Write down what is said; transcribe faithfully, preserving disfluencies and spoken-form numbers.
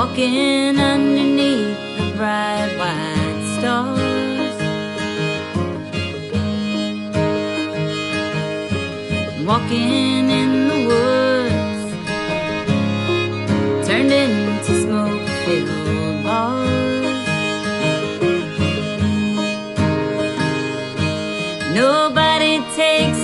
walking underneath the bright white stars, walking in the woods turned into smoke-filled bars. Nobody takes